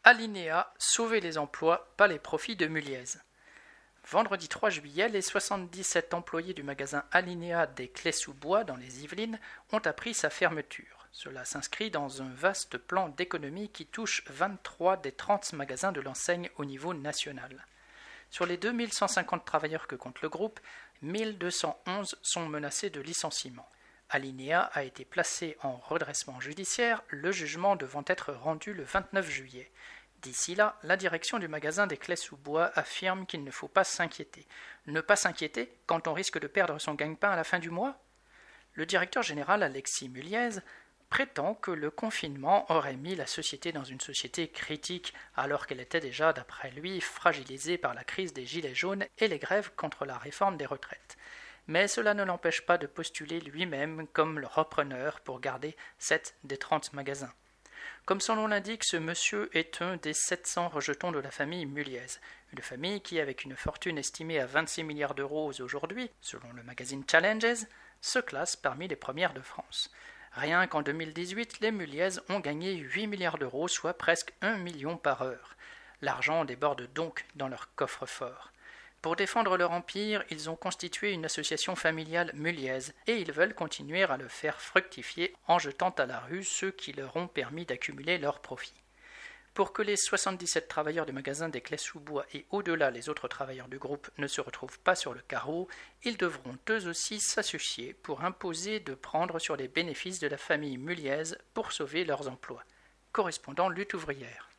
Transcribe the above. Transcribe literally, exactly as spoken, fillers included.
Alinéa, sauver les emplois, pas les profits de Muliez. Vendredi trois juillet, les soixante-dix-sept employés du magasin Alinéa des Clés-sous-Bois dans les Yvelines ont appris sa fermeture. Cela s'inscrit dans un vaste plan d'économie qui touche vingt-trois des trente magasins de l'enseigne au niveau national. Sur les deux mille cent cinquante travailleurs que compte le groupe, mille deux cent onze sont menacés de licenciement. Alinéa a été placé en redressement judiciaire, le jugement devant être rendu le vingt-neuf juillet. D'ici là, la direction du magasin des Clés-sous-Bois affirme qu'il ne faut pas s'inquiéter. Ne pas s'inquiéter quand on risque de perdre son gagne-pain à la fin du mois ? Le directeur général Alexis Muliez prétend que le confinement aurait mis la société dans une société critique, alors qu'elle était déjà, d'après lui, fragilisée par la crise des gilets jaunes et les grèves contre la réforme des retraites. Mais cela ne l'empêche pas de postuler lui-même comme le repreneur pour garder sept des trente magasins. Comme son nom l'indique, ce monsieur est un des sept cents rejetons de la famille Muliez, une famille qui, avec une fortune estimée à vingt-six milliards d'euros aujourd'hui, selon le magazine Challenges, se classe parmi les premières de France. Rien qu'en deux mille dix-huit, les Muliez ont gagné huit milliards d'euros, soit presque un million par heure. L'argent déborde donc dans leur coffre-fort. Pour défendre leur empire, ils ont constitué une association familiale Muliez et ils veulent continuer à le faire fructifier en jetant à la rue ceux qui leur ont permis d'accumuler leurs profits. Pour que les soixante-dix-sept travailleurs du magasin des Clés-sous-Bois et au-delà les autres travailleurs du groupe ne se retrouvent pas sur le carreau, ils devront eux aussi s'associer pour imposer de prendre sur les bénéfices de la famille Muliez pour sauver leurs emplois. Correspondant Lutte ouvrière.